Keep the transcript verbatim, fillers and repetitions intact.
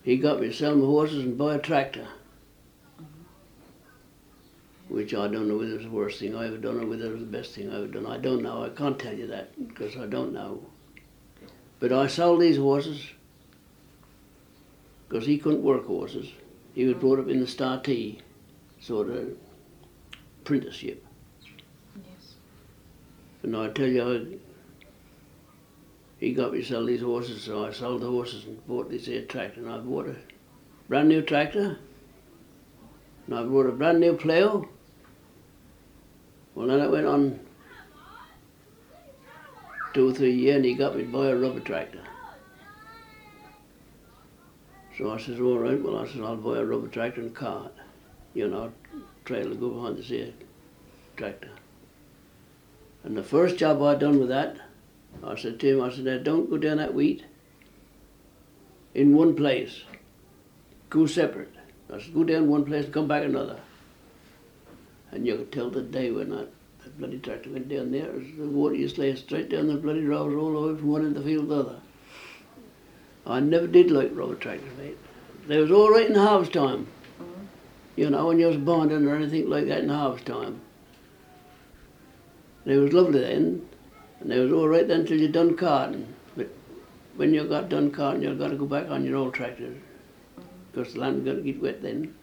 he got me to sell my horses and buy a tractor. Which I don't know whether it was the worst thing I ever done or whether it was the best thing I ever done. I don't know. I can't tell you that because I don't know. But I sold these horses because he couldn't work horses. He was brought up in the Startee sort of apprenticeship. Yes. And I tell you, I, he got me to sell these horses, so I sold the horses and bought this here tractor. And I bought a brand new tractor. And I bought a brand new plough. Well, then it went on two or three years and he got me to buy a rubber tractor. So I says, all right, well, I says, I'll buy a rubber tractor and cart. You know, trailer go behind this here tractor. And the first job I done with that, I said to him, I said, now don't go down that wheat in one place. Go separate. I said, go down one place and come back another. And you could tell the day when that, that bloody tractor went down there, the water used to lay straight down the bloody rows all the way from one end of the field to the other. I never did like rubber tractors, mate. They was all right in harvest time. Mm-hmm. You know, when you was bonding or anything like that in harvest time. They was lovely then, and they was all right then till you done carting. But when you got done carting, you got to go back on your old tractor, because the land was going to get wet then.